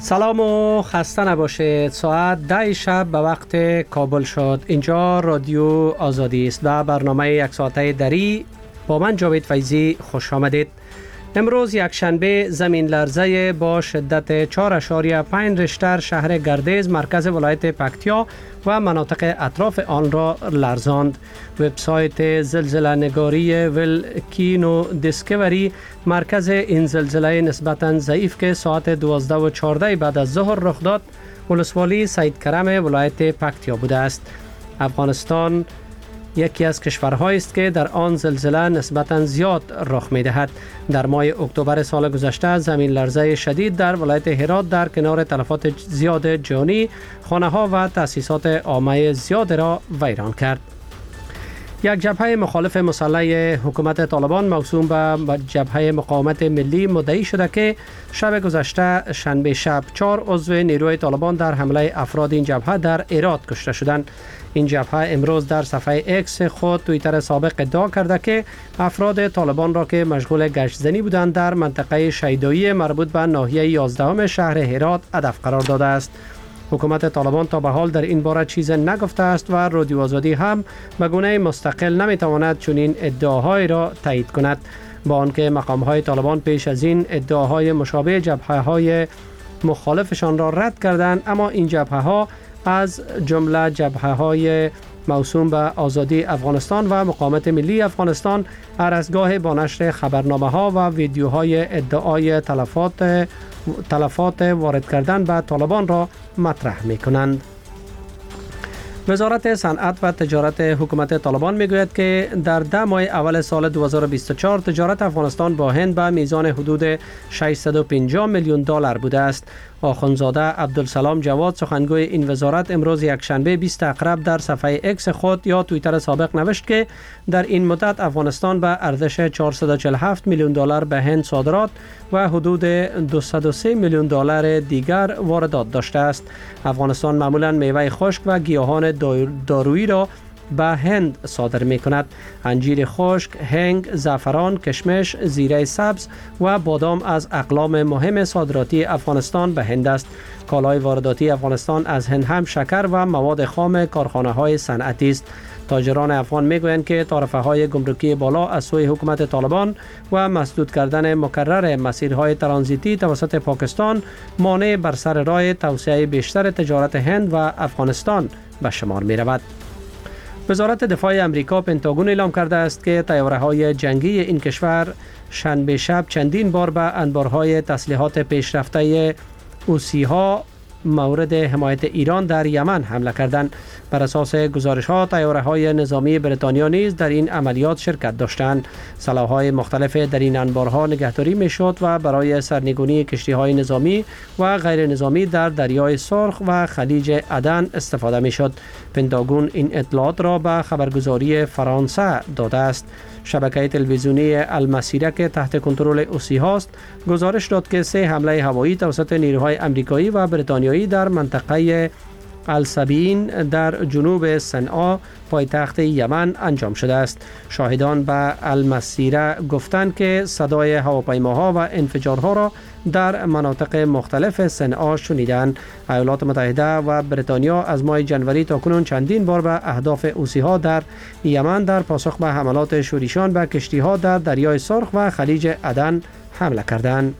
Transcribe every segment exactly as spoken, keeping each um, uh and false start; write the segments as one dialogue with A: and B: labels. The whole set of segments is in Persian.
A: سلام و خسته نباشید. ساعت ده شب به وقت کابل شد. اینجا رادیو آزادی است و برنامه یک ساعته دری با من جاوید فیضی خوش آمدید. امروز یک شنبه زمین لرزه با شدت چهار اشاریه پنج ریشتر شهر گردیز مرکز ولایت پکتیا و مناطق اطراف آن را لرزاند. وبسایت زلزله نگاری ولکینو دیسکوری مرکز این زلزله نسبتاً ضعیف که ساعت دوازده و چهارده بعد از ظهر رخ داد ولسوالی سید کرم ولایت پکتیا بوده است. افغانستان یکی از کشورهایی است که در آن زلزله نسبتاً زیاد رخ می‌دهد. در ماه اکتبر سال گذشته زمین لرزه شدید در ولایت هرات در کنار تلفات زیاد جانی خانه‌ها و تأسیسات عامه زیاد را ویران کرد. یک جبهه مخالف مسلح حکومت طالبان موسوم به جبهه مقاومت ملی مدعی شده که شب گذشته شنبه شب چهار عضو نیروی طالبان در حمله افراد این جبهه در هرات کشته شدند. این جبهه امروز در صفحه اکس خود توییتر سابق ادعا کرده که افراد طالبان را که مشغول گشت‌زنی بودند در منطقه شیدایی مربوط به ناحیه یازدهم شهر هرات هدف قرار داده است. حکومت طالبان تا به حال در این باره چیز نگفته است و رادیو آزادی هم به گونه مستقل نمیتواند چنین ادعاهای را تایید کند، با آنکه مقام‌های طالبان پیش از این ادعاهای مشابه جبهه‌های مخالفشان را رد کردند، اما این جبهه‌ها از جمله جبهه‌های موسوم به آزادی افغانستان و مقاومت ملی افغانستان هر از گاه با نشر خبرنامه‌ها و ویدیوهای ادعای تلفات تلفات وارد کردن به طالبان را مطرح می‌کنند. وزارت صنعت و تجارت حکومت طالبان میگوید که در ده ماه اول سال دو هزار و بیست و چهار تجارت افغانستان با هند به میزان حدود ششصد و پنجاه میلیون دلار بوده است. آخوندزاده عبدالسلام جواد سخنگوی این وزارت امروز یک شنبه بیست اکرب در صفحه اکس خود یا توییتر سابق نوشت که در این مدت افغانستان به ارزش چهارصد و چهل و هفت میلیون دلار به هند صادرات و حدود دویست و سه میلیون دلار دیگر واردات داشته است. افغانستان معمولا میوه خشک و گیاهان دارویی را به هند صادر می کند. انجیر خشک، هنگ، زعفران، کشمش، زیره سبز و بادام از اقلام مهم صادراتی افغانستان به هند است. کالای وارداتی افغانستان از هند هم شکر و مواد خام کارخانه های صنعتی است. تاجران افغان میگویند که تعرفه های گمرکی بالا از سوی حکومت طالبان و مسدود کردن مکرر مسیرهای ترانزیتی توسط پاکستان مانع بر سر راه توسعه بیشتر تجارت هند و افغانستان به شمار می رود. وزارت دفاع امریکا پنتاگون اعلام کرده است که طیاره‌های جنگی این کشور شنبه شب چندین بار به انبارهای تسلیحات پیشرفته حوثی‌ها مورد حمایت ایران در یمن حمله کردند. بر اساس گزارش‌ها طیاره‌های نظامی بریتانیا نیز در این عملیات شرکت داشتند. سلاح‌های مختلف در این انبارها نگهداری می‌شد و برای سرنگونی کشتی‌های نظامی و غیر نظامی در دریای سرخ و خلیج عدن استفاده می‌شد. پنتاگون این اطلاعات را به خبرگزاری فرانسه داده است. شبکه تلویزیونی المسیره که تحت کنترل حوثی‌ها است گزارش داد که سه حمله هوایی توسط نیروهای آمریکایی و بریتانیایی در منطقه السبیین در جنوب صنعا پایتخت یمن انجام شده است. شاهدان به المسیره گفتند که صدای هواپیماها و انفجارها را در مناطق مختلف صنعا شنیدند. ایالات متحده و بریتانیا از ماه جنوری تا کنون چندین بار به اهداف حوثی‌ها در یمن در پاسخ به حملات شوریشان به کشتی‌ها در دریای سرخ و خلیج عدن حمله کردند.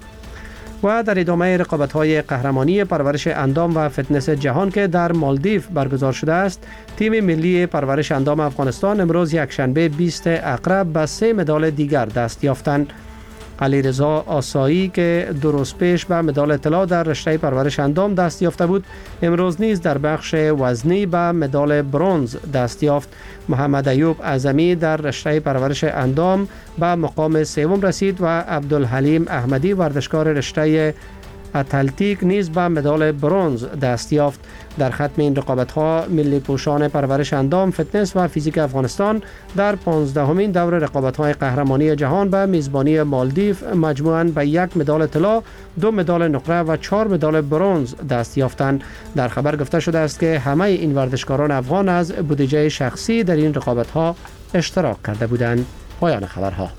A: و در ادامه رقابت‌های قهرمانی پرورش اندام و فتنس جهان که در مالدیو برگزار شده است، تیم ملی پرورش اندام افغانستان امروز یک شنبه بیست اکرب به سه مدال دیگر دست یافتند. علیرضا آسایی که دو روز پیش به مدال طلا در رشته پرورش اندام دست یافته بود، امروز نیز در بخش وزنی به مدال برنز دست یافت. محمد ایوب اعظمی در رشته پرورش اندام به مقام سوم رسید و عبدالحلیم احمدی ورزشکار رشته اتلتیک نیز به مدال برنز دست یافت. در ختم این رقابت‌ها ملی پوشان پرورش اندام، فتنس و فیزیک افغانستان در پانزدهمین دور رقابت‌های قهرمانی جهان به میزبانی مالدیو مجموعاً به یک مدال طلا، دو مدال نقره و چهار مدال برنز دست یافتند. در خبر گفته شده است که همه این ورزشکاران افغان از بودجه شخصی در این رقابت‌ها اشتراک کرده بودند. پایان خبرها.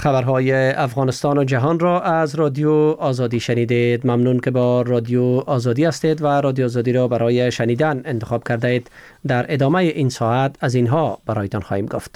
A: خبرهای افغانستان و جهان را از رادیو آزادی شنیدید. ممنون که با رادیو آزادی هستید و رادیو آزادی را برای شنیدن انتخاب کرده اید. در ادامه این ساعت از اینها برایتان خواهیم گفت.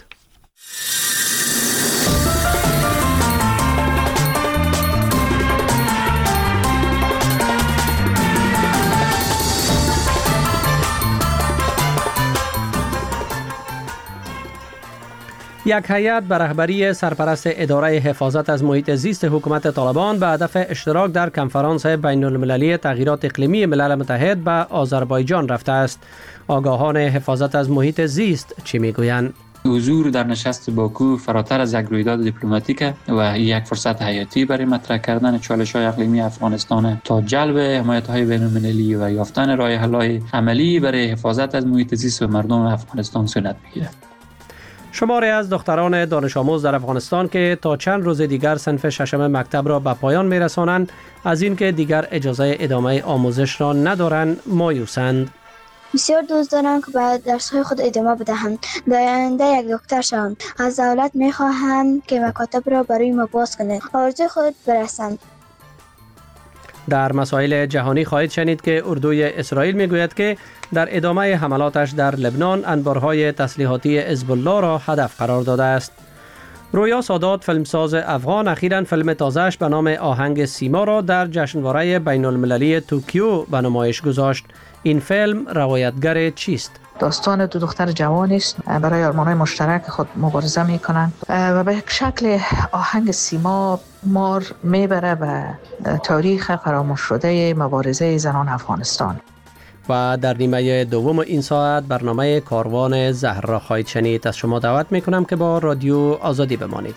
A: یک هیئت به رهبری سرپرست اداره حفاظت از محیط زیست حکومت طالبان به هدف اشتراک در کنفرانس بین المللی تغییرات اقلیمی ملل متحد به آذربایجان رفته است. آگاهان حفاظت از محیط زیست چی میگویند؟
B: حضور در نشست باکو فراتر از یک رویداد دیپلماتیک و یک فرصت حیاتی برای مطرح کردن چالش‌های اقلیمی افغانستان تا جلب حمایت‌های بین‌المللی و یافتن راه حل‌های عملی برای حفاظت از محیط زیست و مردم افغانستان صورت می‌گیرد.
A: شماری از دختران دانش آموز در افغانستان که تا چند روز دیگر صنف ششم مکتب را به پایان می‌رسانند، از اینکه دیگر اجازه ادامه آموزش را ندارند مایوسند.
C: بسیار دوست دارم که باید درس‌های خود ادامه بدهم. در آینده یک دکتر شوم. از دولت می‌خواهم که مکاتب را برای ما باز کنه. آرزوی خود برسم.
A: در مسائل جهانی خواهید شنید که اردوی اسرائیل میگوید که در ادامه حملاتش در لبنان انبارهای تسلیحاتی حزب الله را هدف قرار داده است. رویا سادات فیلمساز افغان اخیراً فیلم تازه‌اش به نام آهنگ سیما را در جشنواره بین المللی توکیو به نمایش گذاشت. این فیلم روایتگر چیست؟
D: داستان دو دختر جوانی است برای آرمان‌های مشترک خود مبارزه می‌کنند و به یک شکل آهنگ سیما مار میبره به تاریخ فراموش شده مبارزه زنان افغانستان.
A: و در نیمه دوم این ساعت برنامه کاروان زهر را خواهید شنید. از شما دعوت می‌کنم که با رادیو آزادی بمانید.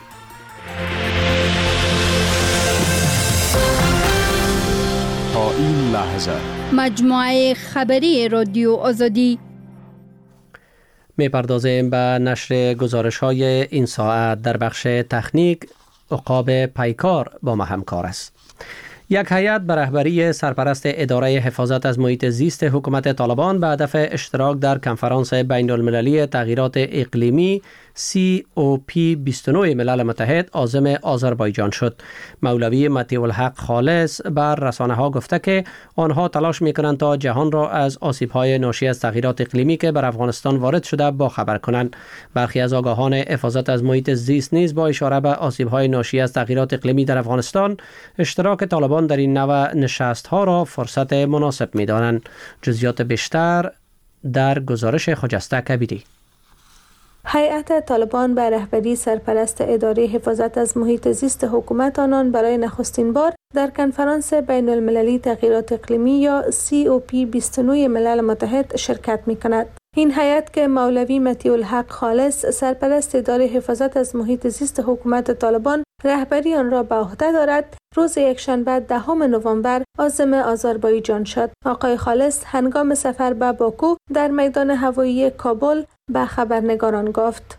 E: تا این لحظه
F: مجموعه خبری رادیو آزادی
A: می‌پردازیم به نشر گزارش‌های این ساعت. در بخش تکنیک عقاب پیکار با ما همکار است. یک هیئت به رهبری سرپرست اداره حفاظت از محیط زیست حکومت طالبان به هدف اشتراک در کنفرانس بین المللی تغییرات اقلیمی سی او پی بیست و نه ملل متحد عازم آذربایجان شد. مولوی مطیع الحق خالص بر رسانه ها گفته که آنها تلاش میکنند تا جهان را از آسیب های ناشی از تغییرات اقلیمی که بر افغانستان وارد شده باخبر کنند. برخی از آگاهان حفاظت از محیط زیست نیز با اشاره به آسیب های ناشی از تغییرات اقلیمی در افغانستان اشتراک طالبان در این نوع نشست ها را فرصت مناسب می‌دانند. جزئیات بیشتر در گزارش خجسته کبیری.
G: هیئت طالبان به رهبری سرپرست اداره حفاظت از محیط زیست حکومت آنان برای نخستین بار در کنفرانس بین المللی تغییرات اقلیمی یا سی او پی بیست و نه ملل متحد شرکت می‌کند. این هیئت که مولوی مطیع الحق خالص سرپرست اداره حفاظت از محیط زیست حکومت طالبان رهبری آن را به عهده دارد، روز یکشنبه دهم نوامبر عازم آذربایجان شد. آقای خالص هنگام سفر به باکو در میدان هوایی کابل به خبرنگاران گفت: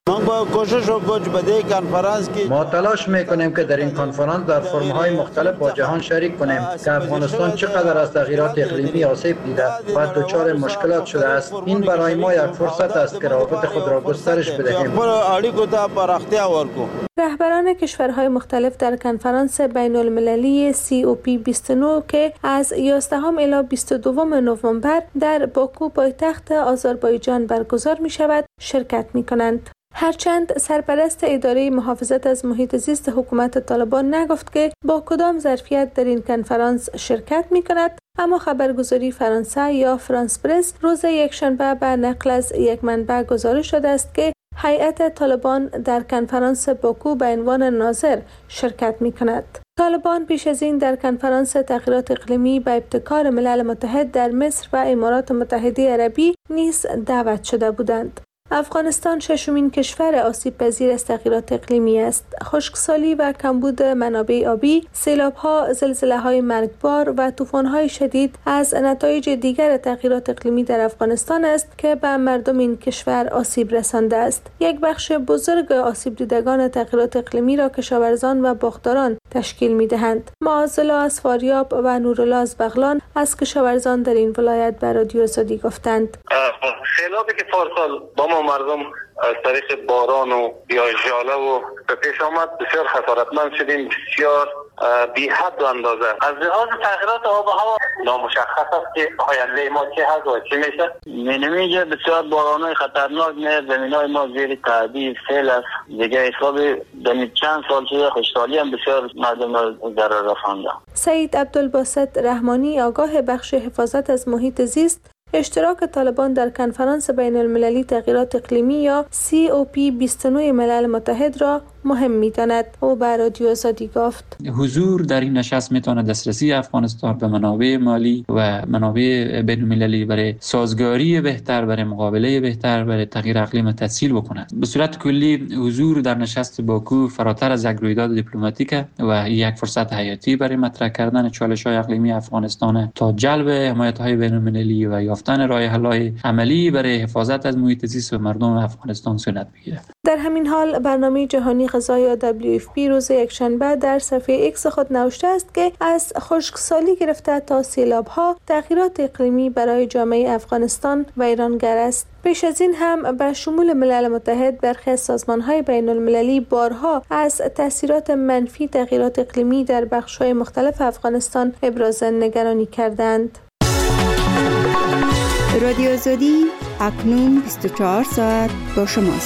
H: ما تلاش میکنیم که در این کنفرانس در فرم‌های مختلف با جهان شریک کنیم که افغانستان چقدر از تغییرات اقلیمی آسیب دیده و دچار مشکلات شده است. این برای ما یک فرصت است که روابط خود را گسترش بدهیم.
G: رهبران کشورهای مختلف در کنفرانس بین المللی سی او پی بیست و نه که از یازدهم الی بیست و دوم نوامبر در باکو پایتخت آذربایجان برگزار می شود شرکت می کنند. هرچند سرپرست اداره محافظت از محیط زیست حکومت طالبان نگفت که با کدام ظرفیت در این کنفرانس شرکت می کند، اما خبرگزاری فرانسه یا فرانس پرس روز یکشنبه به نقل از یک منبع گزارش شده است که هیئت طالبان در کنفرانس باکو به عنوان ناظر شرکت می کند. طالبان پیش از این در کنفرانس تغییرات اقلیمی به ابتکار ملل متحد در مصر و امارات متحده عربی نیز دعوت شده بودند. افغانستان ششمین کشور آسیب پذیر از تغییرات اقلیمی است. خشکسالی و کمبود منابع آبی، سیلاب‌ها، زلزله‌های مرگبار و طوفان‌های شدید از نتایج دیگر تغییرات اقلیمی در افغانستان است که به مردم این کشور آسیب رسانده است. یک بخش بزرگ آسیب دیدگان تغییرات اقلیمی را کشاورزان و باغداران تشکیل می‌دهند. معاذالله از فاریاب و نورالله از بغلان از کشاورزان در این ولایت به رادیو آزادی گفتند:
I: سیلابی که پارسال با ما مردم از طریق باران و یا ژاله و به پیش آمد، بسیار خسارتمند شدیم، بسیار بی حد و اندازه. از لحاظ تغییرات آب و هوا نامشخص است که آینده ما چه هست و چه میشه. مینمیجه بسیار بارانهای خطرناک میاد، زمینای ما زیر تعدیل سیل است. دیگه حساب دمی چند سال شده خوشحالی هم بسیار مردم را ضرر رسانده.
G: سعید عبدالباسط رحمانی آگاه بخش حفاظت از محیط زیست اشتراک طالبان در کنفرانس بین المللی تغییرات اقلیمی یا سی او پی بیست و نه ملل متحد را مهم می‌داند. او بر رادیو آزادی گفت
B: حضور در این نشست میتواند دسترسی افغانستان به منابع مالی و منابع بین المللی برای سازگاری بهتر، برای مقابله بهتر، برای تغییر اقلیم تسهیل بکند. به صورت کلی حضور در نشست باکو فراتر از یک رویداد دیپلماتیک و یک فرصت حیاتی برای مطرح کردن چالش‌های اقلیمی افغانستان تا جلب حمایت‌های بین المللی و یافتن راه حل‌های عملی برای حفاظت از محیط زیست و مردم افغانستان صورت می‌گیرد.
G: در همین حال برنامه جهانی غذا یا دبلیو اف پی روز یکشنبه در صفحه ایکس خود نوشته است که از خشکسالی گرفته تا سیلاب‌ها تغییرات اقلیمی برای جامعه افغانستان ویرانگر است. پیش از این هم به شمول ملل متحد برخی از سازمان‌های بین المللی بارها از تاثیرات منفی تغییرات اقلیمی در بخش‌های مختلف افغانستان ابراز نگرانی کردند.
F: رادیو آزادی اکنون بیست و چهار ساعت با شماست.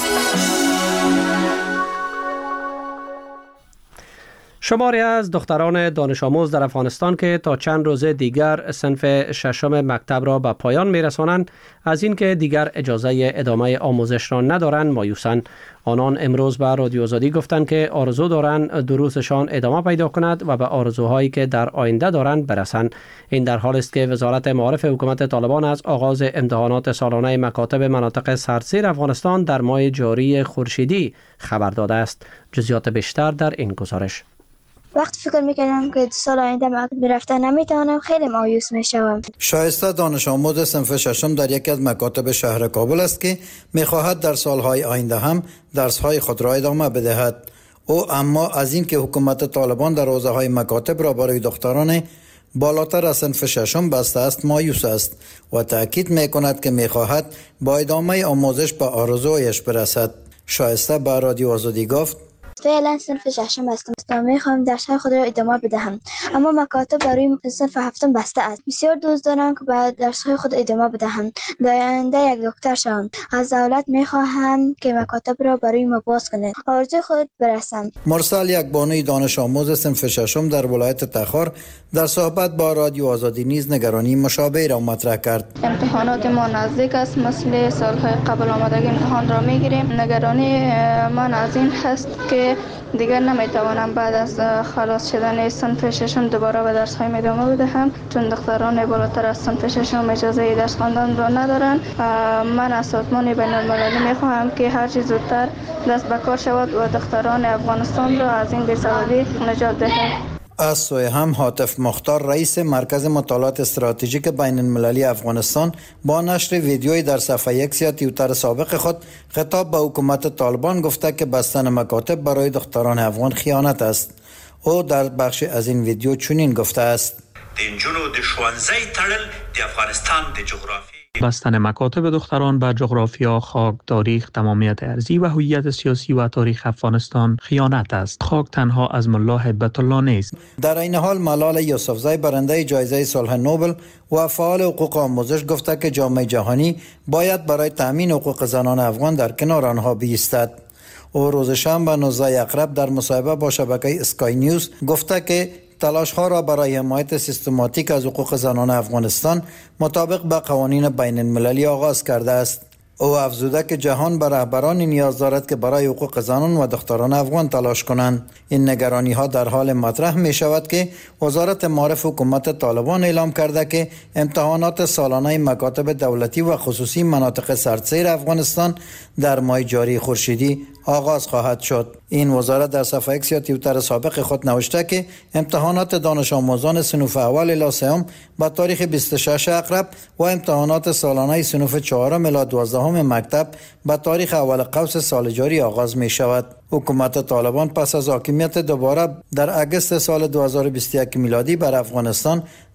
A: شماری از دختران دانش آموز در افغانستان که تا چند روز دیگر صنف ششم مکتب را به پایان می‌رسانند، از اینکه دیگر اجازه ادامه آموزش را ندارند مایوسند. آنان امروز به رادیو آزادی گفتند که آرزو دارند دروسشان ادامه پیدا کند و به آرزوهایی که در آینده دارند برسند. این در حالی است که وزارت معارف حکومت طالبان از آغاز امتحانات سالانه مکاتب مناطق سردسیر افغانستان در ماه جاری خورشیدی خبر داده است. جزئیات بیشتر در این گزارش.
C: وقتی فکر میکنم که سال آینده مکتب رفتن نمیتونم خیلی مایوس میشوم.
H: شایسته دانش آموز صنف ششم در یکی از مکاتب شهر کابل است که میخواهد در سالهای آینده هم درسهای خود را ادامه بدهد. او اما از این که حکومت طالبان در حوزه‌های مکاتب را برای دختران بالاتر از صنف ششم بسته است مایوس است و تأکید میکند که میخواهد با ادامه آموزش به آرزویش برسد. شایسته به رادیو آزادی گفت
C: فعلا صنف ششم هستم و میخوام درس‌های خود را ادامه بدهم، اما مکاتب برای صنف هفتم بسته است. بسیار دوست دارم که بعد درس‌های خود ادامه بدهم، در آینده یک دکتر شوم. از دولت میخواهم که مکاتب را برای ما باز کند، آرزوی خود برسم.
H: مرسل یک بانوی دانش آموز صنف ششم در ولایت تخار در صحبت با رادیو آزادی نیز نگرانی مشابه را مطرح کرد.
J: امتحانات ما نزدیک است، مثل سالهای قبل آمادگی امتحان را میگیریم. نگرانی من از این هست که دیگر نمیتوانم بعد از خلاص شدن صنف ششم دوباره به درس های ادامه بدهم، چون دختران بالاتر از صنف ششم اجازه درس خواندن را ندارند. من از سازمان بین المللی میخواهم که هر چه زودتر دست به کار شود و دختران افغانستان را از این بی‌سوادی نجات دهد.
H: از سوی هم هاتف مختار رئیس مرکز مطالعات استراتژیک بین المللی افغانستان با نشر ویدیویی در صفحه ایکس یا توییتر سابق خود خطاب به حکومت طالبان گفته که بستن مکاتب برای دختران افغان خیانت است. او در بخش از این ویدیو چنین گفته است:
K: د انجونو د ښوونځي تړل د افغانستان د جغرافیې
L: بستن مکاتب دختران به جغرافیا، خاک، تاریخ، تمامیت ارضی و هویت سیاسی و تاریخ افغانستان خیانت است. خاک تنها از ملا هیبت الله نیست.
H: در این حال ملال یوسفزی برنده جایزه صلح نوبل و فعال حقوق آموزش گفته که جامعه جهانی باید برای تامین حقوق زنان افغان در کنار آنها بایستد. او روز شنبه نوزده اقرب در مصاحبه با شبکه اسکای نیوز گفته که تلاش ها را برای حمایت سیستماتیک از حقوق زنان افغانستان مطابق با قوانین بین المللی آغاز کرده است. او افزوده که جهان به رهبرانی نیاز دارد که برای حقوق زنان و دختران افغان تلاش کنند. این نگرانی ها در حال مطرح می شود که وزارت معارف حکومت طالبان اعلام کرده که امتحانات سالانه مکاتب دولتی و خصوصی مناطق سردسیر افغانستان در ماه جاری خورشیدی آغاز خواهد شد. این وزارت در صفحه ایکس یا توییتر سابق خود نوشته که امتحانات دانش آموزان صنف اول الی سوم با تاریخ بیست و شش اقرب و امتحانات سالانه صنف چهارم الی دوازدهم مکتب با تاریخ اول قوس سال جاری آغاز می شود. حکومت طالبان پس از حاکمیت دوباره در اگست سال دو هزار و بیست و یک میلادی بر افغانستان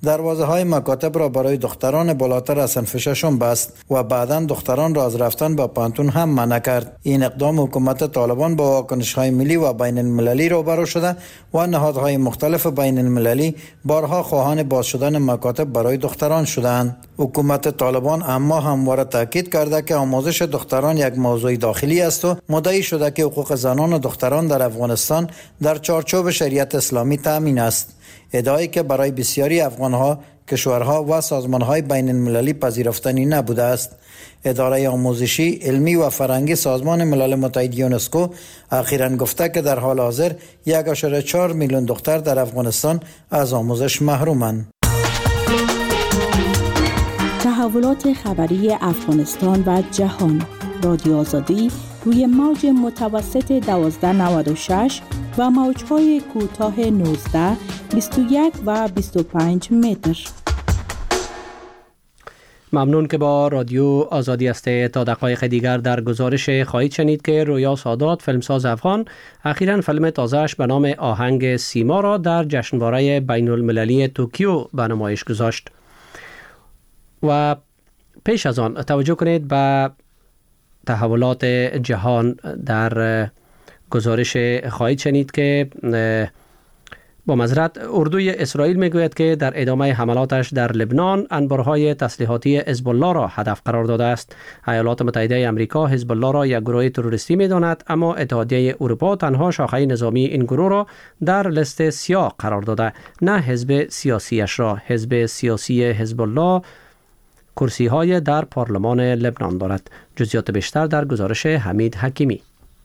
H: دروازه های مکاتب را برای دختران بالاتر از صنف ششم بست و بعداً دختران را از رفتن به پانتون هم منع کرد. این اقدام حکومت طالبان با واکنش های ملی و بین المللی روبرو شده و نهادهای مختلف بین المللی بارها خواهان باز شدن مکاتب برای دختران شدند. حکومت طالبان اما همواره تاکید کرده که آموزش دختران یک موضوع داخلی است و مدعی شده که حقوق زنان و دختران در افغانستان در چارچوب شریعت اسلامی تامین است. ادعایی که برای بسیاری افغانها، کشورها و سازمانهای بین المللی پذیرفتنی نبوده است. اداره آموزشی، علمی و فرهنگی سازمان ملل متحد یونسکو اخیراً گفته که در حال حاضر یک ممیز چهار میلیون دختر در افغانستان از آموزش محرومند.
F: تحولات خبری افغانستان و جهان. رادیو آزادی روی موج متوسط دوازده نود و شش و موج‌های کوتاه نوزده، بیست و یک و بیست و پنج متر.
A: ممنون که با رادیو آزادی هستید. تا دقایق دیگر در گزارش خواهید شنید که رویا سادات، فیلمساز افغان، اخیراً فیلم تازه‌اش به نام آهنگ سیما را در جشنواره بین المللی توکیو به نمایش گذاشت. و پیش از آن توجه کنید به تحولات جهان. در گزارش خواهید شنید که با معذرت اردوی اسرائیل میگوید که در ادامه حملاتش در لبنان انبارهای تسلیحاتی حزب الله را هدف قرار داده است. ایالات متحده آمریکا حزب الله را یک گروه تروریستی می‌داند، اما اتحادیه اروپا تنها شاخه نظامی این گروه را در لیست سیاه قرار داده، نه حزب سیاسیش را. حزب سیاسی حزب الله کرسی های در پارلمان لبنان دارد. جزئیات بیشتر در گزارش حمید حکیمی.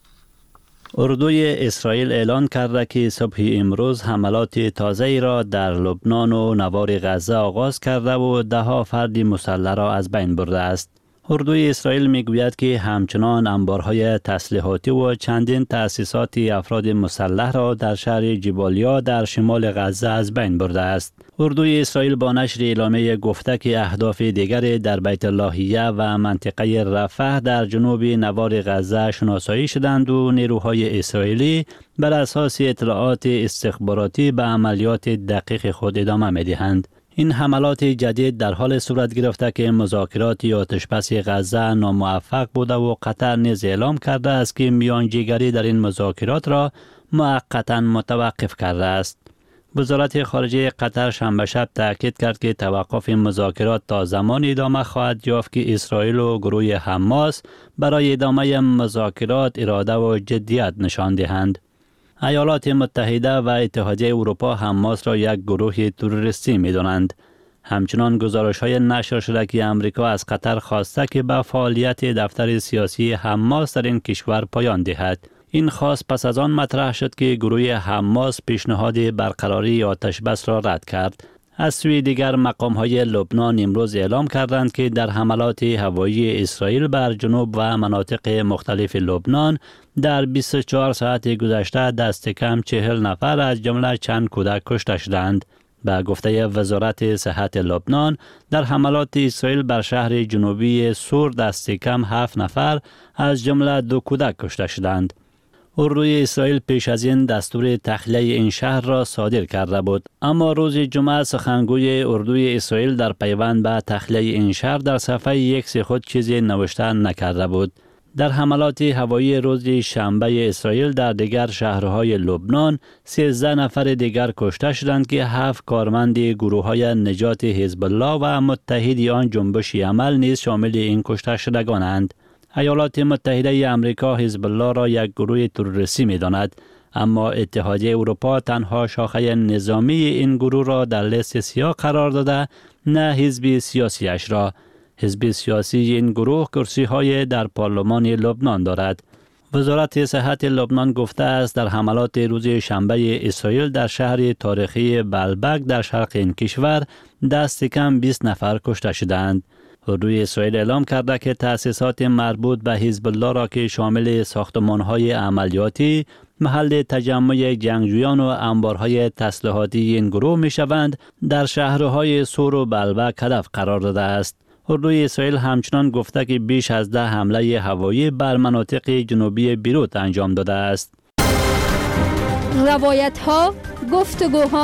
M: اردوی اسرائیل اعلان کرده که صبح امروز حملات تازه‌ای را در لبنان و نوار غزه آغاز کرده و ده ها فرد مسلح را از بین برده است. اردوی اسرائیل میگوید که همچنان انبارهای تسلیحاتی و چندین تأسیسات افراد مسلح را در شهر جبالیا در شمال غزه از بین برده است. اردوی اسرائیل با نشر اعلامیه گفته که اهداف دیگری در بیت اللهیه و منطقه رفح در جنوب نوار غزه شناسایی شدند و نیروهای اسرائیلی بر اساس اطلاعات استخباراتی به عملیات دقیق خود ادامه می‌دهند. این حملات جدید در حال صورت گرفته که مذاکرات آتش‌بس غزه ناموفق بوده و قطر نیز اعلام کرده است که میانجیگری در این مذاکرات را موقتا متوقف کرده است. وزارت خارجه قطر شنبه شب تاکید کرد که توقف مذاکرات تا زمانی ادامه خواهد یافت که اسرائیل و گروه حماس برای ادامه مذاکرات اراده و جدیت نشان دهند. ایالات متحده و اتحادیه اروپا حماس را یک گروه تروریستی می دانند. همچنان گزارش های نشر شده که امریکا از قطر خواسته که به فعالیت دفتر سیاسی حماس در این کشور پایان دهد. این خواست پس از آن مطرح شد که گروه حماس پیشنهاد برقراری آتش بس را رد کرد. از سوی دیگر مقام های لبنان امروز اعلام کردند که در حملات هوایی اسرائیل بر جنوب و مناطق مختلف لبنان در بیست و چهار ساعت گذشته دست کم چهل نفر از جمله چند کودک کشته شدند. به گفته وزارت صحت لبنان، در حملات اسرائیل بر شهر جنوبی سور دست کم هفت نفر از جمله دو کودک کشته شدند. اردوی اسرائیل پیش از این دستور تخلیه این شهر را صادر کرده بود، اما روز جمعه سخنگوی اردوی اسرائیل در پیوند به تخلیه این شهر در صفحه ایکس خود چیزی نوشته نکرده بود. در حملات هوایی روز شنبه اسرائیل در دیگر شهرهای لبنان سیزده نفر دیگر کشته شدند که هفت کارمند گروه‌های نجات حزب الله و متحد آن جنبش عمل نیز شامل این کشته شدگانند. ایالات متحده آمریکا حزب الله را یک گروه تروریستی می‌داند، اما اتحادیه اروپا تنها شاخه نظامی این گروه را در لیست سیاه قرار داده، نه حزب سیاسیش را. حزب سیاسی این گروه کرسی‌های در پارلمان لبنان دارد. وزارت صحت لبنان گفته است در حملات روز شنبه اسرائیل در شهر تاریخی بلبک در شرق این کشور دست کم بیست نفر کشته شدند. اردوی اسرائیل اعلام کرده که تأسیسات مربوط به حزب الله را که شامل ساختمان‌های عملیاتی، محل تجمع جنگجویان و انبارهای تسلیحاتی این گروه می‌شوند، در شهرهای سور و بلبک هدف قرار داده است. اردوی اسرائیل همچنان گفته که بیش از ده حمله هوایی بر مناطق جنوبی بیروت انجام داده است.
N: روایت‌ها، گفتگوها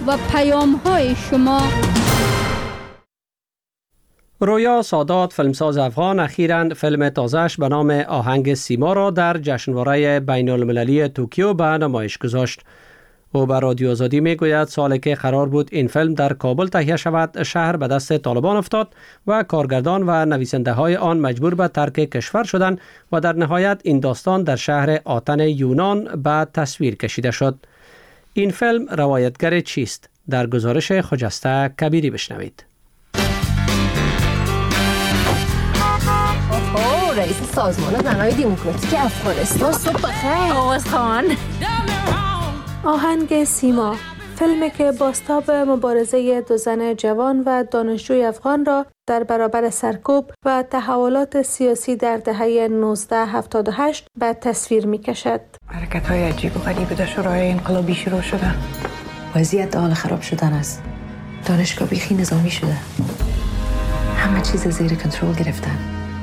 N: و پیام های شما.
A: رویا سادات، فیلمساز افغان، اخیراً فیلم تازه‌اش به نام آهنگ سیما را در جشنواره بین المللی توکیو به نمایش گذاشت. او به رادیو آزادی می گوید سالی که قرار بود این فیلم در کابل تهیه شود، شهر به دست طالبان افتاد و کارگردان و نویسنده های آن مجبور به ترک کشور شدند و در نهایت این داستان در شهر آتن یونان به تصویر کشیده شد. این فیلم روایتگر چیست؟ در گزارش خجسته کبیری بشنوید.
O: رئیس سازمان زنای دموکراتیک افغانستان، صبح بخیر. آقای خان.
G: آهنگ سیما، فیلمی که بازتاب مبارزه دو زن جوان و دانشجوی افغان را در برابر سرکوب و تحولات سیاسی در دهه نوزده هفتاد و هشت به تصویر می کشد.
P: حرکت‌های عجیب و غریب در شورای انقلابی شروع شده.
Q: وضعیت حال خراب شدن است. دانشگاه بیخی نظامی شده. همه چیز زیر کنترل گرفتن.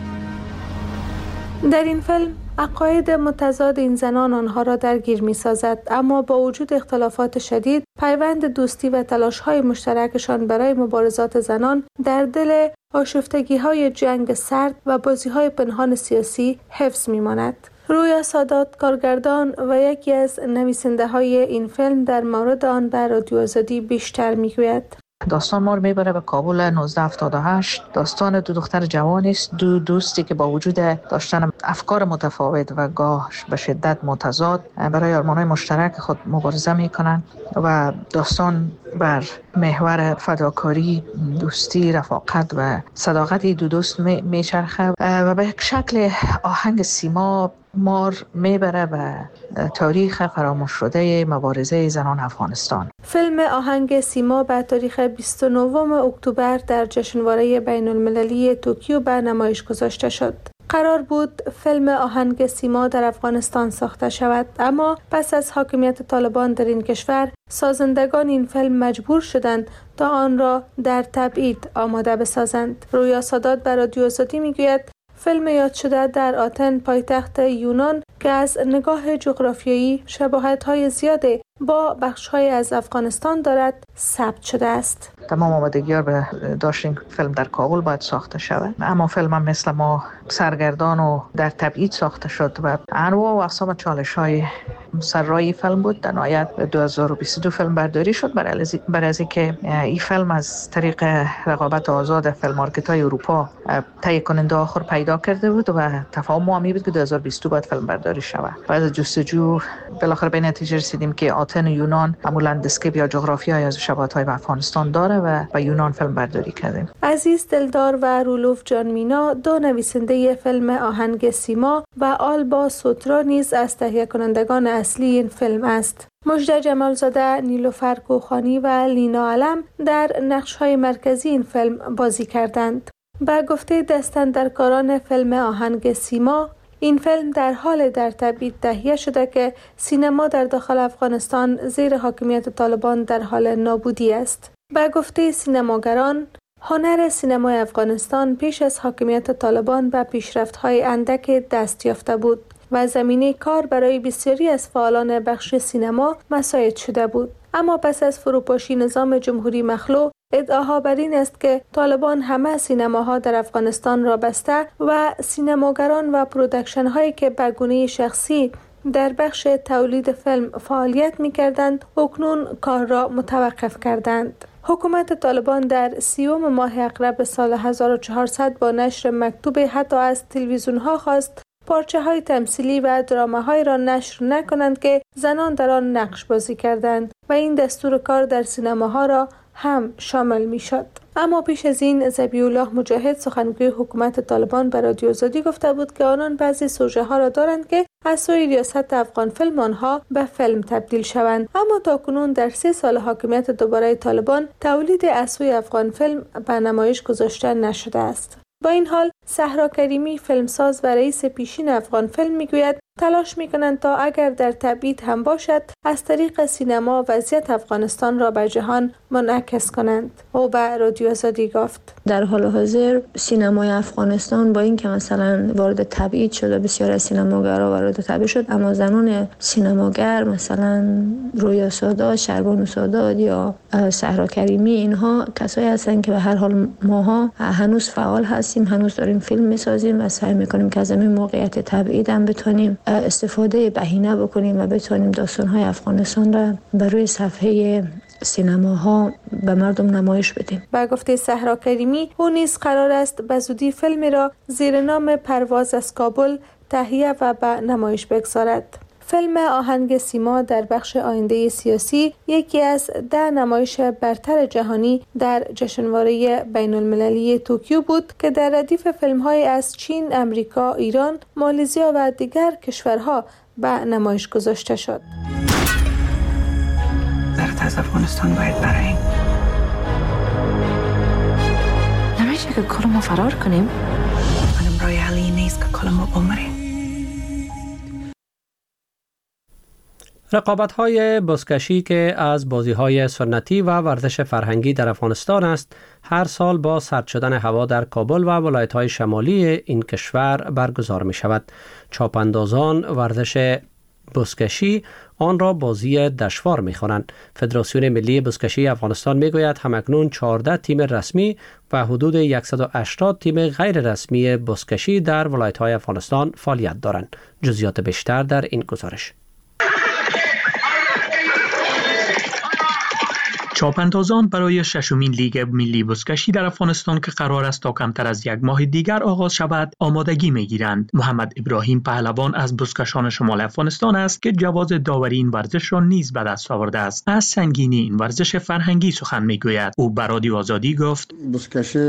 G: در این فیلم عقاید متضاد این زنان آنها را درگیر می سازد، اما با وجود اختلافات شدید پیوند دوستی و تلاش‌های مشترکشان برای مبارزات زنان در دل آشفتگی‌های جنگ سرد و بازی‌های پنهان سیاسی حفظ می‌ماند. رویا سادات، کارگردان و یکی از نویسنده‌های این فیلم، در مورد آن بر رادیو آزادی بیشتر می‌گوید.
D: داستان ما رو میبره به کابل نوزده هفتاد و هشت. داستان دو دختر جوانی است، دو دوستی که با وجود داشتن افکار متفاوت و گاه به شدت متضاد برای آرمان‌های مشترک خود مبارزه میکنن و داستان بر محور فداکاری، دوستی، رفاقت و صداقت دو دوست میچرخه و به شکل آهنگ سیما ما میبره به تاریخ فراموش شده مبارزه زنان افغانستان.
G: فیلم آهنگ سیما به تاریخ بیست و نه اکتبر در جشنواره بین المللی توکیو به نمایش گذاشته شد. قرار بود فیلم آهنگ سیما در افغانستان ساخته شود، اما پس از حاکمیت طالبان در این کشور، سازندگان این فیلم مجبور شدند تا آن را در تبعید آماده بسازند. رویا سادات بر رادیو آزادی میگوید فیلم یاد شده در آتن، پایتخت یونان، که از نگاه جغرافیایی شباهت‌های زیاده با بخش‌های از افغانستان دارد، ثبت شده است.
D: تمام آمادگی‌ها به داشت این فیلم در کابل باید ساخته شود، اما فیلم هم مثل ما سرگردان و در تبعید ساخته شد و انواع و اقسام چالش‌های سرای فیلم بود. در نهایت دو هزار و بیست و دو فیلم برداری شد برای از اینکه این فیلم از طریق رقابت آزاد فیلم مارکت‌های اروپا تهیه کننده آخر پیدا کرده بود و تفاهم ما می بود که دو هزار و بیست و دو باید فیلم برداری شود. بعد از جستجو بالاخره به نتیجه رسیدیم که آتن و یونان معمولاً لندسکیپ یا جغرافیای از شباهت‌های با افغانستان داره و با یونان فیلم برداری کردیم.
G: عزیز دلدار و رولوف جان مینا، دو نویسنده فیلم آهنگ سیما، و آلبا سوترا نیز از تهیه کنندگان اصلی این فیلم است. مژده جمالزاده، نیلوفر کوخانی و لینا علم در نقش‌های مرکزی این فیلم بازی کردند. با گفته دستاندرکاران فیلم آهنگ سیما، این فیلم در حال در تبعید تهیه شده که سینما در داخل افغانستان زیر حاکمیت طالبان در حال نابودی است. با گفته سینماگران، هنر سینمای افغانستان پیش از حاکمیت طالبان به پیشرفت‌های اندک دست یافته بود و زمینه کار برای بسیاری از فعالان بخش سینما مساعد شده بود. اما پس از فروپاشی نظام جمهوری مخلوع، ادعاها بر این است که طالبان همه سینماها در افغانستان را بسته و سینماگران و پرودکشن هایی که به گونه شخصی در بخش تولید فیلم فعالیت می کردند، اکنون کار را متوقف کردند. حکومت طالبان در سیوم ماه اقرب سال هزار و چهارصد با نشر مکتوب حتی از تلویزیون ها خواست پارچه های تمثیلی و درامه های را نشر نکنند که زنان در آن نقش بازی کردند و این دستور کار در سینماها را هم شامل می شد. اما پیش از این ذبیح الله مجاهد، سخنگوی حکومت طالبان، به رادیو آزادی گفته بود که آنان بعضی سوژه ها را دارند که از سوی ریاست افغان فیلم آنها به فیلم تبدیل شوند، اما تاکنون در سه سال حاکمیت دوباره طالبان تولید از سوی افغان فیلم به نمایش گذاشته نشده است. با این حال صحرا کریمی فیلمساز و رئیس پیشین افغان فیلم میگوید تلاش میکنند تا اگر در تبعید هم باشد از طریق سینما وضعیت افغانستان را به جهان منعکس کنند. او به رادیو آزادی گفت
R: در حال حاضر سینمای افغانستان با اینکه مثلا وارد تبعید شد و بسیار از سینماگرها وارد تبعید شد، اما زنان سینماگر مثلا رویا سادات، شربانو سادات یا صحرا کریمی، اینها کسایی هستند که به هر حال ماها هنوز فعال هستیم، هنوز داریم فیلم میسازیم و سعی میکنیم که از این موقعیت تبعید هم بتونیم استفاده بهینه بکنیم و بتونیم داستان‌های افغانستان را بر روی صفحه سینماها به مردم نمایش بدیم.
G: با گفته صحرا کریمی، او نیز قرار است به زودی فیلمی را زیر نام پرواز از کابل تهیه و به نمایش بگذارد. فیلم آهنگ سیما در بخش آینده سیاسی یکی از ده نمایش برتر جهانی در جشنواره بین المللی توکیو بود که در ردیف فیلم‌های از چین، امریکا، ایران، مالزیا و دیگر کشورها به نمایش گذاشته شد.
P: درد از افغانستان باید براییم.
Q: نمیشه که کلمو فرار کنیم؟
P: منم رای حلی نیست که کلمو بمریم.
A: رقابت‌های بزکشی که از بازی‌های سنتی و ورزش فرهنگی در افغانستان است، هر سال با سرد شدن هوا در کابل و ولایت‌های شمالی این کشور برگزار می‌شود. چاپاندازان ورزش بزکشی آن را بازی دشوار می‌خوانند. فدراسیون ملی بزکشی افغانستان می‌گوید همکنون چهارده تیم رسمی و حدود صد و هشتاد تیم غیر رسمی بزکشی در ولایت‌های افغانستان فعالیت دارند. جزئیات بیشتر در این گزارش.
L: چاپاندازان برای ششمین لیگ ملی بزکشی در افغانستان که قرار است تا کمتر از یک ماه دیگر آغاز شود آمادگی می‌گیرند. محمد ابراهیم پهلوان از بزکشان شمال افغانستان است که جواز داوری این ورزش را نیز به دست آورده است. از سنگینی این ورزش فرهنگی سخن می‌گوید. او به رادیو آزادی گفت
S: بزکشی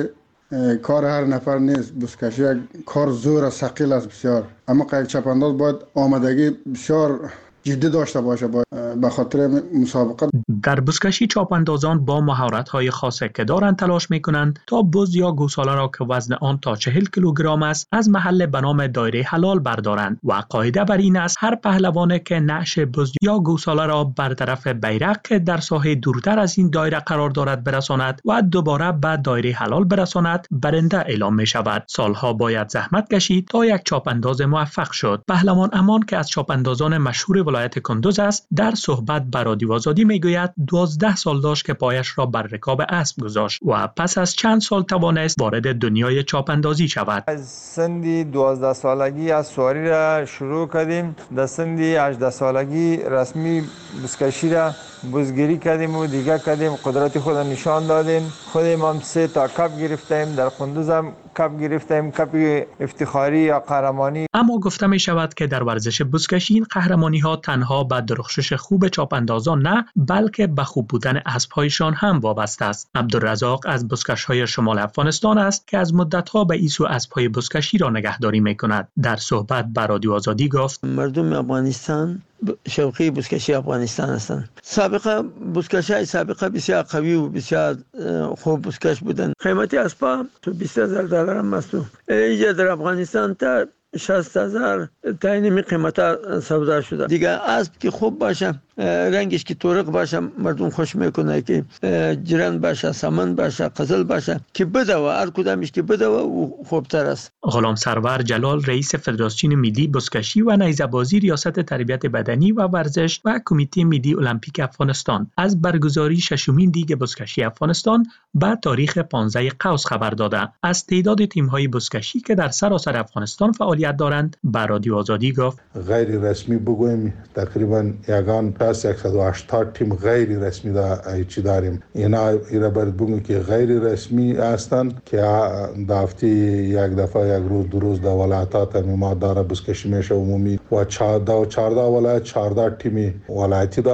S: کار هر نفر نیست. بزکشی یک کار زور و ثقیل است بسیار، اما یک چاپانداز باید آمادگی بسیار جدی داشته باشه به خاطر مسابقه.
L: در بزکشی چاپاندازان با مهارت‌های خاصی که دارند تلاش می‌کنند تا بز یا گوساله را که وزن آن تا چهل کیلوگرم است از محل به نام دایره حلال بردارند و قاعده بر این است هر پهلوانی که نعش بز یا گوساله را بر طرف بیرق که در ساحه دورتر از این دایره قرار دارد برساند و دوباره به دایره حلال برساند برنده اعلام می‌شود. سالها باید زحمت کشید تا یک چاپانداز موفق شد. پهلوان امان که از چاپاندازان مشهور ولایت کندوز است در صحبت با رادیو آزادی میگوید دوازده سال داشت که پایش را بر رکاب اسب گذاشت و پس از چند سال توانست وارد دنیای چاپاندازی شود.
T: از سن دوازده سالگی از سواری را شروع کردیم. در سن هجده سالگی رسمی بزکشی را بزگیری کردیم و دیگه کردیم. قدرت خود نشان دادیم. خودم هم سه تا کپ گرفتیم. در کندوز هم کپ گرفتیم، کپ افتخاری یا قهرمانی.
L: اما گفته می شود که در ورزش بزکشی این قهرمانی ها تنها به درخشش خوب چاپاندازان نه بلکه به خوب بودن اسب‌هایشان هم وابسته است. عبدالرزاق از بزکش‌های شمال افغانستان است که از مدت‌ها به ایسو اسب‌های بزکشی را نگهداری می‌کند. در صحبت با رادیو آزادی گفت
U: مردم افغانستان شوقی بزکشی افغانستان هستند. سابقه بزکشای سابقه بسیار قوی و بسیار خوب بزکش بودند. قیمت اسبا تو بیست هزار دلار هم است. اینجا در افغانستان تا شصت هزار تا این قیمت سودا شده. دیگه اسب که خوب باشه، رنگش که تورق باشه، مردم خوش میکنه که جرن باشه، سمن باشه، قزل باشه که بده و هر کدامش که بده و خوبتر است.
L: غلام سرور جلال رئیس فدراسیون ملی بزکشی و نیزه‌بازی ریاست تربیت بدنی و ورزش و کمیته ملی المپیک افغانستان از برگزاری ششمین لیگ بزکشی افغانستان به تاریخ پانزده قوس خبر داده. از تعداد تیم‌های بزکشی که در سراسر افغانستان فعالیت دارند به رادیو آزادی گفت
V: غیر رسمی بگویم تقریبا یگان پس صد و هشتاد تیم غیر رسمی داریم. داریم اینا اینا باید بگویم که غیر رسمی هستند که دافتی یک دفعه یک روز دو روز در ولایتات ما داره بزکشی میشه عمومی و چهارده و چهارده ولایت چهارده تیم ولایتی داریم.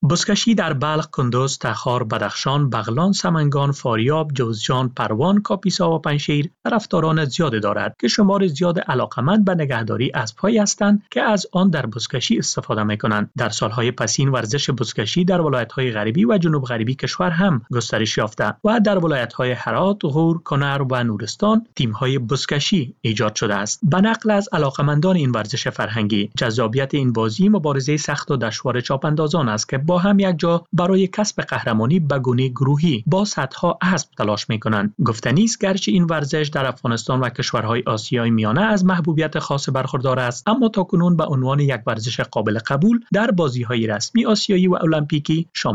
L: بزکشی در بلخ، کندوز، تخار، بدخشان، بغلان، سمنگان، فاریاب، جوزجان، پروان، کاپیسا و پنشیر طرفداران زیاد دارد که شمار زیاد علاقمند به نگهداری اسب‌هایی هستند که از آن در بزکشی استفاده می‌کنند. در سالهای پسین ورزش بزکشی در ولایت‌های غربی و جنوب غربی کشور هم گسترش یافته و در ولایت‌های هرات، غور، کنر و نورستان تیم‌های بزکشی ایجاد شده است. به نقل از علاقمندان این ورزش فرهنگی، جذابیت این بازی مبارزه سخت و دشوار چاپاندازان است که با هم یک جا برای کسب قهرمانی به گونه گروهی با صدها اسب تلاش می‌کنند. گفتنی است گرچه این ورزش در افغانستان و کشورهای آسیای میانه از محبوبیت خاص برخوردار است، اما تاکنون به عنوان یک ورزش قابل قبول در بازی‌های رسمی آسیایی و المپیکی شامل